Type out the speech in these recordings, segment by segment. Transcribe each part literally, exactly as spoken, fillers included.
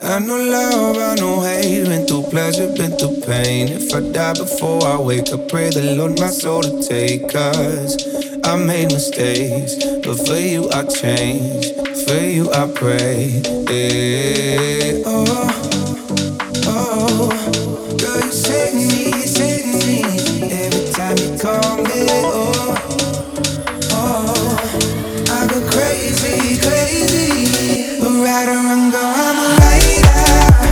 I know love, I know hate, been through pleasure, been through pain. If I die before I wake, I pray the Lord my soul to take. Cause I made mistakes, but for you I change, for you I pray. Yeah. Oh, oh, girl, you save me, you save me every time you call me. Oh, oh, I go crazy, crazy, but right or wrong, girl, I'm a rider.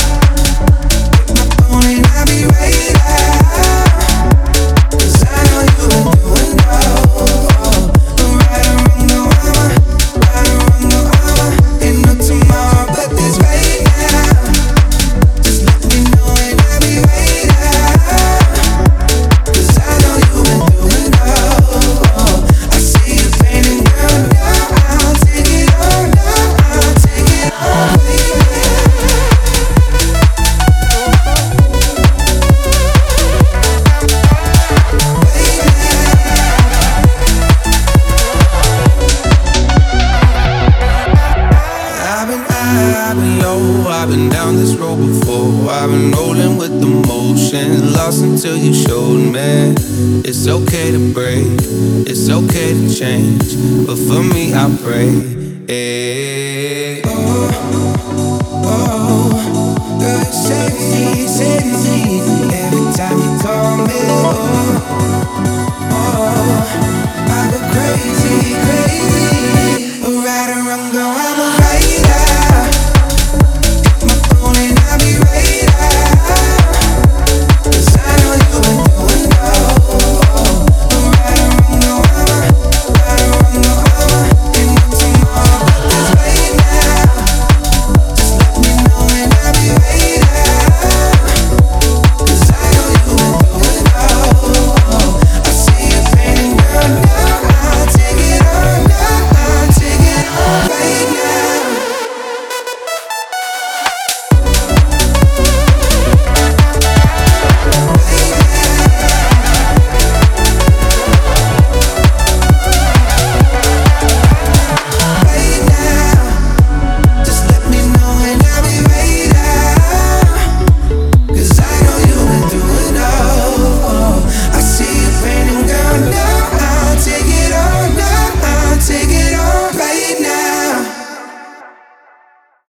And I'll be right there, 'cause I know you've been doing well. No right or wrong, no I'm a, right or wrong, no I'm a. Ain't no tomorrow, but this right now. Just let me know and I'll be right there, 'cause I know you've been doing well. I see you painting, girl, now I'll take it all, now I'll take it all, baby. I've been low, I've been down this road before. I've been rolling with the motion, lost until you showed me. It's okay to break, it's okay to change, but for me I pray. Hey.